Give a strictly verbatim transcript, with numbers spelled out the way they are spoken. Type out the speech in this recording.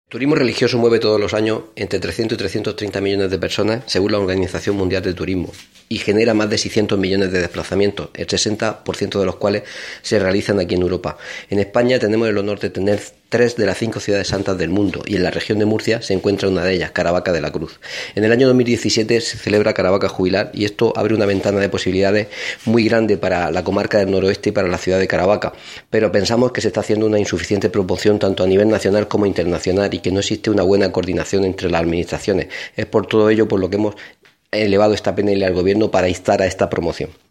El turismo religioso mueve todos los años entre trescientos y trescientos treinta millones de personas, según la Organización Mundial del Turismo, y genera más de seiscientos millones de desplazamientos, el sesenta por ciento de los cuales se realizan aquí en Europa. En España tenemos el honor de tener tres de las cinco ciudades santas del mundo, y en la región de Murcia se encuentra una de ellas, Caravaca de la Cruz. En el año dos mil diecisiete se celebra Caravaca Jubilar, y esto abre una ventana de posibilidades muy grande para la comarca del noroeste y para la ciudad de Caravaca, pero pensamos que se está haciendo una insuficiente promoción tanto a nivel nacional como internacional y que no existe una buena coordinación entre las administraciones. Es por todo ello por lo que hemos elevado esta P N L al Gobierno para instar a esta promoción.